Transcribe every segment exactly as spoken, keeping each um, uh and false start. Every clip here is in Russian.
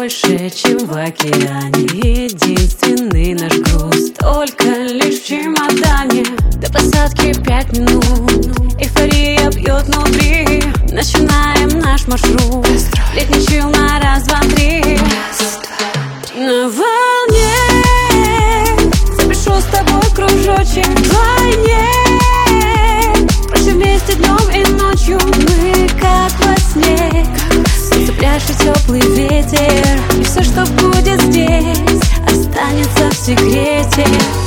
больше, чем в океане. Единственный наш груз только лишь в чемодане. До посадки пять минут, эйфория бьет внутри. Начинаем наш маршрут, летний чил на раз, два, три. На волне запишу с тобой кружочек вдвойне. Проще вместе днем и ночью, мы как во сне. Солнце, пляж и теплый ветер, и все, что будет здесь, останется в секрете.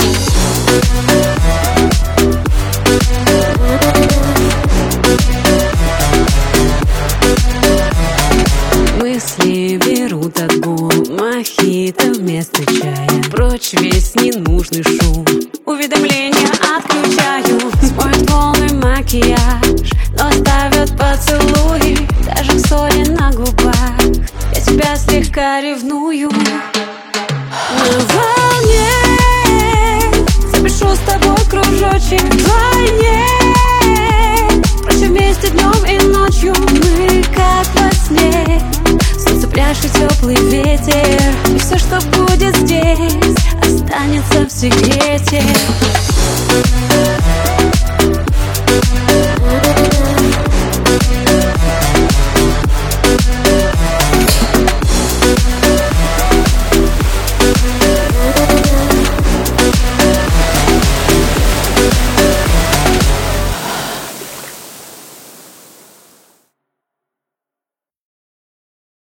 Мысли берут отгул, мохито вместо чая. Прочь весь ненужный шум, уведомления отключаю. Смоют волны макияж, но оставят поцелуи. Даже к соли на губах я тебя слегка ревную. На волне запишу с тобой кружочек вдвойне. Проще вместе днем и ночью, мы как во сне. Солнце, пляж и теплый ветер, и все, что будет здесь, останется в секрете.